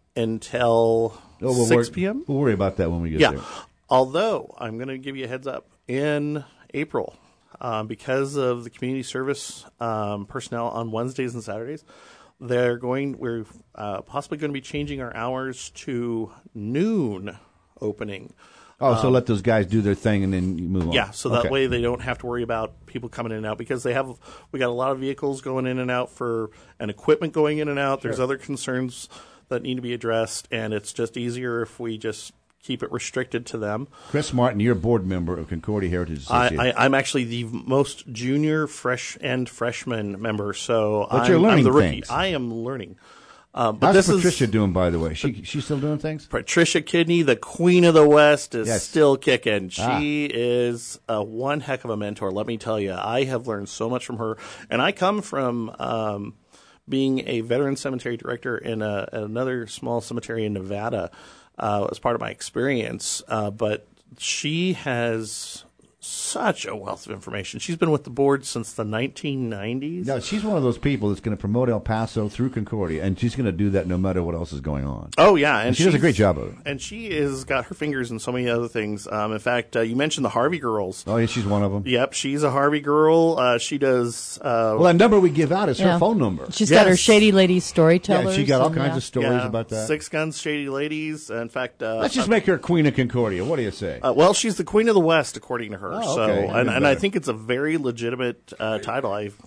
until 6 p.m. We'll worry about that when we get there. Although, I'm going to give you a heads up. In April, because of the community service personnel on Wednesdays and Saturdays, we're possibly going to be changing our hours to noon opening. So let those guys do their thing and then you move on. Yeah, so that way they don't have to worry about people coming in and out, because we got a lot of vehicles going in and out and equipment going in and out. There's other concerns that need to be addressed, and it's just easier if we just keep it restricted to them. Chris Martin, you're a board member of Concordia Heritage Association. I'm actually the most junior freshman member, so you're learning I'm the rookie. things. I am learning. How's Patricia doing, by the way? She still doing things? Patricia Kidney, the Queen of the West, is still kicking. She is one heck of a mentor, let me tell you. I have learned so much from her, and I come from being a veteran cemetery director in another small cemetery in Nevada as part of my experience. But she has such a wealth of information. She's been with the board since the 1990s. No, she's one of those people that's going to promote El Paso through Concordia, and she's going to do that no matter what else is going on. Oh, yeah. And she does a great job of it. And she has got her fingers in so many other things. In fact, you mentioned the Harvey girls. Oh, yeah, she's one of them. Yep, she's a Harvey girl. She does... well, that number we give out is her phone number. She's got her Shady Ladies Storytellers. Yeah, she got all kinds of stories about that. 6 Guns Shady Ladies. In fact... let's just make her Queen of Concordia. What do you say? Well, she's the Queen of the West, according to her. Oh, okay. And I think it's a very legitimate title.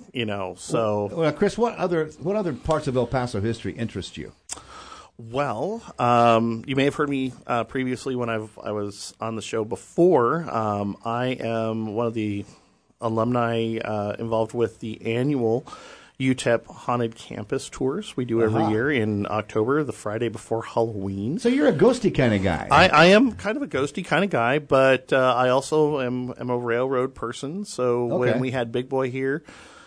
Well, Chris, what other parts of El Paso history interest you? Well, you may have heard me previously when I was on the show before. I am one of the alumni involved with the annual UTEP Haunted Campus Tours we do every year in October, the Friday before Halloween. So you're a ghosty kind of guy. I am kind of a ghosty kind of guy, but I also am a railroad person. So when we had Big Boy here...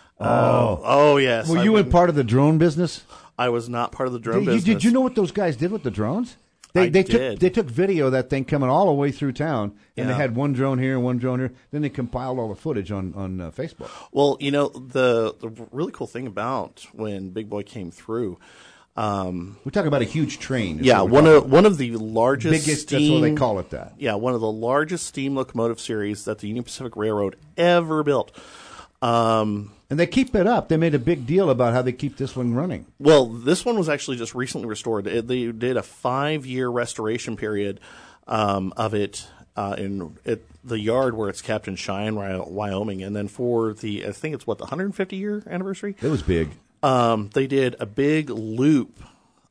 yes. Were you in part of the drone business? I was not part of the drone business. Did you know what those guys did with the drones? They took video of that thing coming all the way through town, and they had one drone here and one drone here. Then they compiled all the footage on Facebook. Well, the really cool thing about when Big Boy came through, we talk about a huge train. Yeah, one of the largest biggest. That's what they call it. That. Yeah, one of the largest steam locomotive series that the Union Pacific Railroad ever built. And they keep it up. They made a big deal about how they keep this one running. Well, this one was actually just recently restored. They did a 5-year restoration period of it in the yard where it's kept in Cheyenne, Wyoming. And then for the 150-year anniversary? It was big. They did a big loop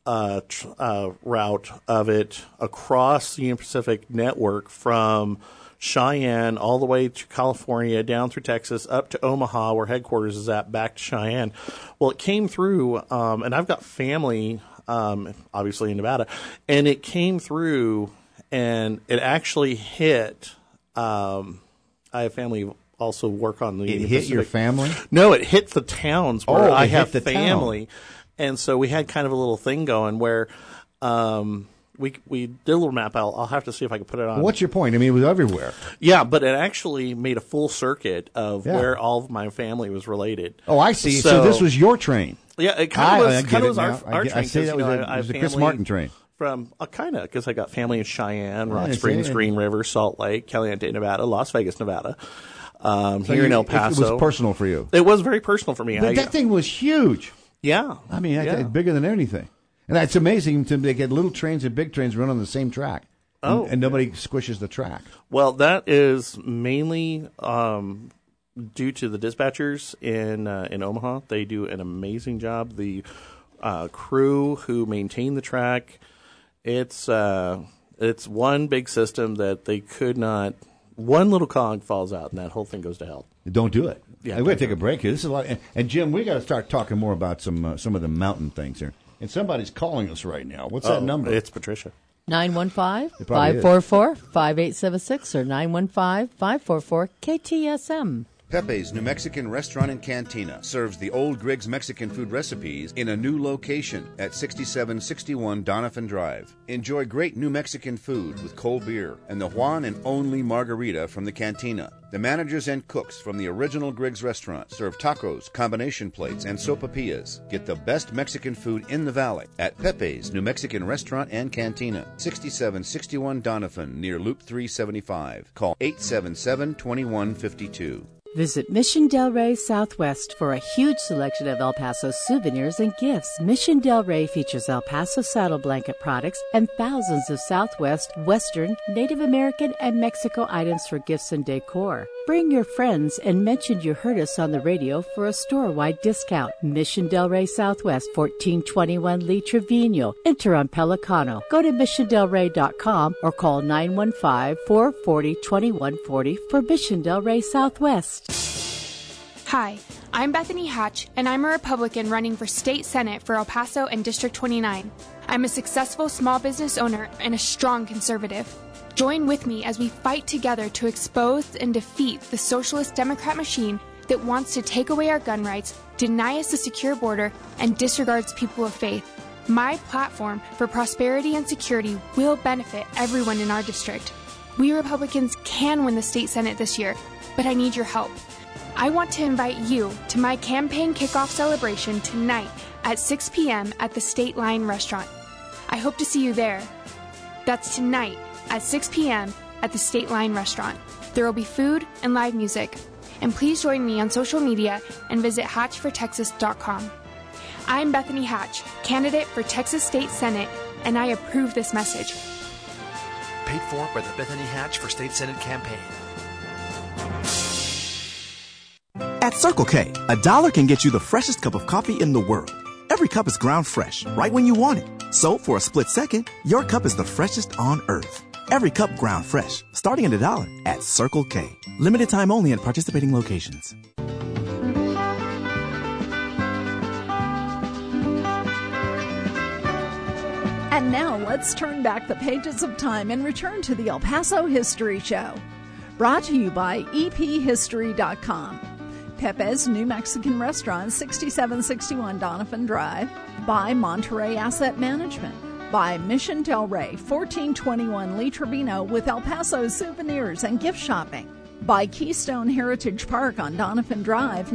route of it across the Union Pacific network from Cheyenne all the way to California, down through Texas, up to Omaha, where headquarters is at, back to Cheyenne. Well, it came through, and I've got family, obviously in Nevada, and it came through, and it actually hit. I have family also work on the Union Pacific. It hit your family? No, it hit the towns where I have the family, and so we had kind of a little thing going where. We did a little map. I'll have to see if I can put it on. What's your point? I mean, it was everywhere. Yeah, but it actually made a full circuit of where all of my family was related. Oh, I see. So this was your train. Yeah, it kind of was our train. I see that was a Chris Martin train. From kind of, because I got family in Cheyenne, Rock Springs, Green River, Salt Lake, Caliente, Nevada, Las Vegas, Nevada. Here in El Paso. It was personal for you. It was very personal for me. But that thing was huge. Yeah. I mean, it's bigger than anything. And it's amazing to they get little trains and big trains run on the same track. And nobody squishes the track. Well, that is mainly due to the dispatchers in Omaha. They do an amazing job. The crew who maintain the track, it's one big system that they could not. One little cog falls out, and that whole thing goes to hell. Don't do it. Yeah, we're going to take a break here. This is a lot. And Jim, we got to start talking more about some of the mountain things here. And somebody's calling us right now. What's that number? It's Patricia. 915-544-5876 or 915-544-KTSM. Pepe's New Mexican Restaurant and Cantina serves the old Griggs Mexican food recipes in a new location at 6761 Donovan Drive. Enjoy great New Mexican food with cold beer and the Juan and only margarita from the cantina. The managers and cooks from the original Griggs restaurant serve tacos, combination plates, and sopapillas. Get the best Mexican food in the valley at Pepe's New Mexican Restaurant and Cantina, 6761 Donovan, near Loop 375. Call 877-2152. Visit Mission Del Rey Southwest for a huge selection of El Paso souvenirs and gifts. Mission Del Rey features El Paso saddle blanket products and thousands of Southwest, Western, Native American, and Mexico items for gifts and decor. Bring your friends and mention you heard us on the radio for a store-wide discount. Mission Del Rey Southwest, 1421 Lee Trevino. Enter on Pelicano. Go to missiondelrey.com or call 915-440-2140 for Mission Del Rey Southwest. Hi, I'm Bethany Hatch, and I'm a Republican running for State Senate for El Paso and District 29. I'm a successful small business owner and a strong conservative. Join with me as we fight together to expose and defeat the socialist Democrat machine that wants to take away our gun rights, deny us a secure border, and disregards people of faith. My platform for prosperity and security will benefit everyone in our district. We Republicans can win the state Senate this year, but I need your help. I want to invite you to my campaign kickoff celebration tonight at 6 p.m. at the State Line Restaurant. I hope to see you there. That's tonight at 6 p.m. at the State Line Restaurant. There will be food and live music. And please join me on social media and visit hatchfortexas.com. I'm Bethany Hatch, candidate for Texas State Senate, and I approve this message. Paid for by the Bethany Hatch for State Senate campaign. At Circle K, $1 can get you the freshest cup of coffee in the world. Every cup is ground fresh, right when you want it. So, for a split second, your cup is the freshest on earth. Every cup ground fresh, starting at $1 at Circle K. Limited time only at participating locations. And now let's turn back the pages of time and return to the El Paso History Show. Brought to you by EPHistory.com. Pepe's New Mexican Restaurant, 6761 Donovan Drive. By Monterey Asset Management. By Mission Del Rey, 1421 Lee Trevino with El Paso souvenirs and gift shopping. By Keystone Heritage Park on Donovan Drive,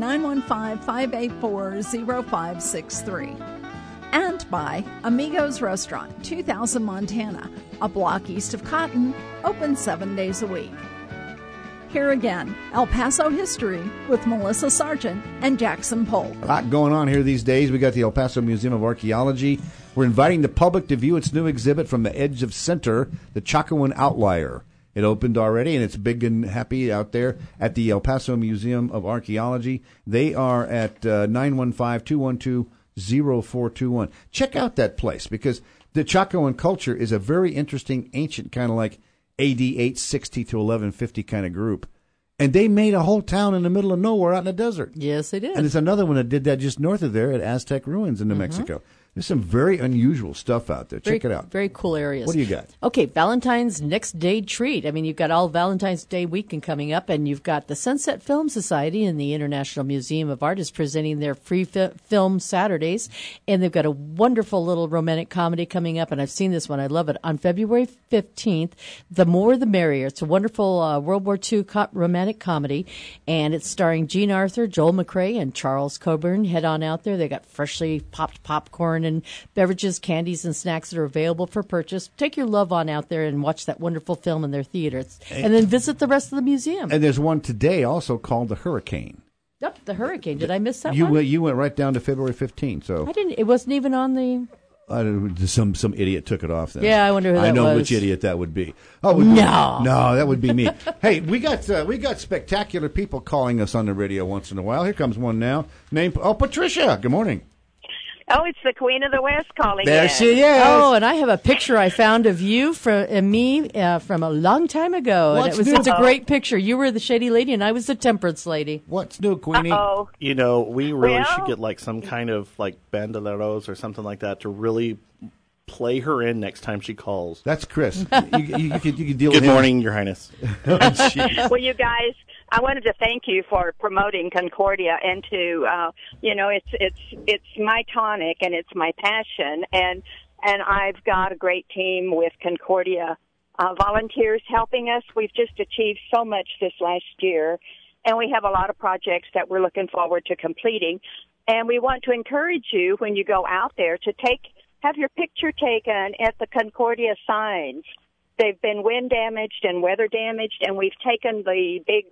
915-584-0563. And by Amigos Restaurant, 2000 Montana, a block east of Cotton, open 7 days a week. Here again, El Paso History with Melissa Sargent and Jackson Polk. A lot going on here these days. We got the El Paso Museum of Archaeology. We're inviting the public to view its new exhibit From the Edge of Center, the Chakawan Outlier. It opened already, and it's big and happy out there at the El Paso Museum of Archaeology. They are at 915-212-0421. Check out that place, because the Chakawan culture is a very interesting, ancient kind of like AD 860 to 1150 kind of group. And they made a whole town in the middle of nowhere out in the desert. Yes, they did. And there's another one that did that just north of there at Aztec Ruins in New Mexico. There's some very unusual stuff out there. Check it out. Very cool areas. What do you got? Okay, Valentine's next day treat. I mean, you've got all Valentine's Day weekend coming up, and you've got the Sunset Film Society and the International Museum of Art is presenting their free film Saturdays, and they've got a wonderful little romantic comedy coming up, and I've seen this one. I love it. On February 15th, The More the Merrier. It's a wonderful World War II romantic comedy, and it's starring Jean Arthur, Joel McCrea, and Charles Coburn. Head on out there. They got freshly popped popcorn and beverages, candies, and snacks that are available for purchase. Take your love on out there and watch that wonderful film in their theaters, and then visit the rest of the museum. And there's one today also called The Hurricane. The hurricane. Did I miss that You one? you went right down to February 15th. So I didn't. It wasn't even on the. Some idiot took it off then. Yeah, I wonder who that was. I know which idiot that would be. Oh, no, that would be me. Hey, we got spectacular people calling us on the radio once in a while. Here comes one now. Patricia. Good morning. Oh, it's the Queen of the West calling. There in. she is. Oh, and I have a picture I found of you and me from a long time ago. What's and new? It's a great picture. You were the shady lady, and I was the temperance lady. What's new, Queenie? Uh-oh. You know, we really should get like some kind of like bandoleros or something like that to really play her in next time she calls. That's Chris. You can deal with Good him. morning, Your Highness. Well, you guys, I wanted to thank you for promoting Concordia into, it's my tonic and it's my passion, and I've got a great team with Concordia volunteers helping us. We've just achieved so much this last year, and we have a lot of projects that we're looking forward to completing, and we want to encourage you when you go out there to have your picture taken at the Concordia signs. They've been wind damaged and weather damaged, and we've taken the big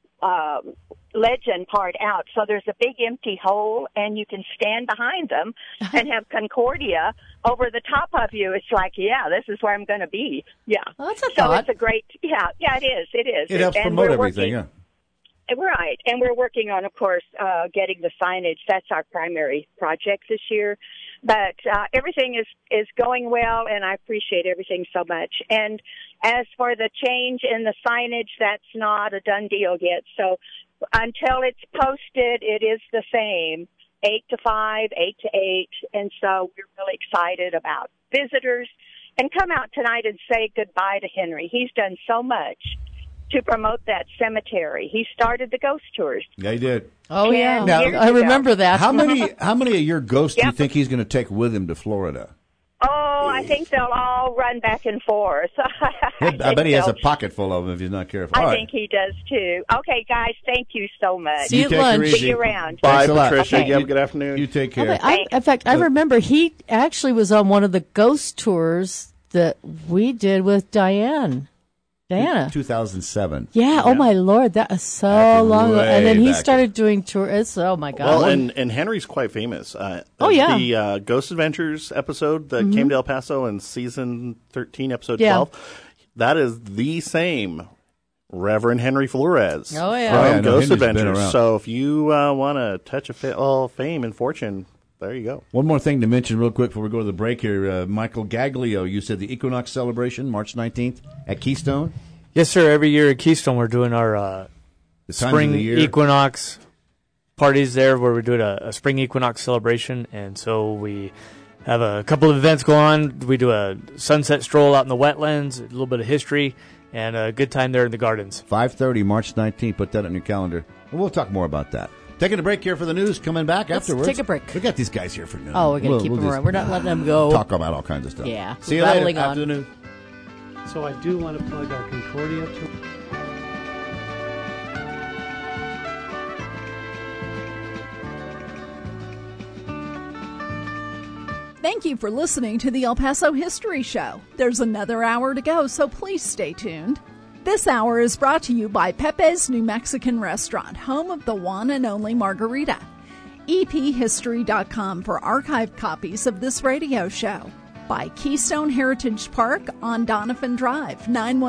legend part out. So there's a big empty hole, and you can stand behind them and have Concordia over the top of you. It's like, yeah, this is where I'm going to be. Yeah. Well, that's a so thought. it's a great, yeah, it is. It is. It helps promote everything, yeah. Right. And we're working on, of course, getting the signage. That's our primary project this year. But everything is going well, and I appreciate everything so much. And as for the change in the signage, that's not a done deal yet. So until it's posted, it is the same, 8 to 5, 8 to 8. And so we're really excited about visitors. And come out tonight and say goodbye to Henry. He's done so much to promote that cemetery. He started the ghost tours. Yeah, he did. Oh, yeah. Now, I remember that. How many of your ghosts do you think he's going to take with him to Florida? Oh, I think they'll all run back and forth. I bet he has a pocket full of them if he's not careful. I think he does, too. Okay, guys, thank you so much. See you at lunch. See you around. Bye, Thanks a lot. Patricia. Okay. You have a good afternoon. You take care. In fact, I remember he actually was on one of the ghost tours that we did with Diana. 2007. Yeah, oh my Lord, that is so long ago. And then he started doing tours. Oh my God. Well, and Henry's quite famous. Yeah. The Ghost Adventures episode that came to El Paso in season 13, episode 12, that is the same Reverend Henry Flores Oh, yeah. from Ghost Henry's been Adventures. around. So if you want to touch fame and fortune, there you go. One more thing to mention real quick before we go to the break here. Michael Gaglio, you said the Equinox celebration, March 19th at Keystone? Yes, sir. Every year at Keystone, we're doing our spring equinox parties there where we're doing a spring equinox celebration. And so we have a couple of events going on. We do a sunset stroll out in the wetlands, a little bit of history, and a good time there in the gardens. 5:30, March 19th. Put that on your calendar. And we'll talk more about that. Taking a break here for the news. Coming back afterwards. Take a break. We got these guys here for noon. Oh, we're going to keep them around. We're not letting them go. Talk about all kinds of stuff. Yeah. See you later after the news. So I do want to plug our Concordia tour. Thank you for listening to the El Paso History Show. There's another hour to go, so please stay tuned. This hour is brought to you by Pepe's New Mexican Restaurant, home of the one and only margarita. EPHistory.com for archived copies of this radio show. By Keystone Heritage Park on Donovan Drive,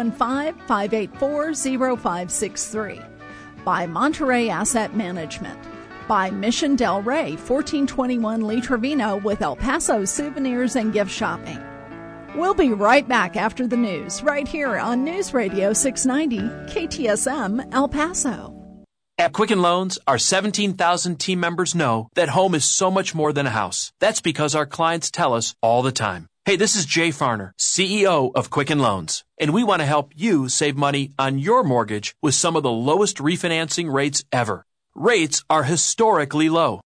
915-584-0563. By Monterey Asset Management. By Mission Del Rey, 1421 Lee Trevino with El Paso souvenirs and gift shopping. We'll be right back after the news, right here on News Radio 690 KTSM El Paso. At Quicken Loans, our 17,000 team members know that home is so much more than a house. That's because our clients tell us all the time. Hey, this is Jay Farner, CEO of Quicken Loans, and we want to help you save money on your mortgage with some of the lowest refinancing rates ever. Rates are historically low.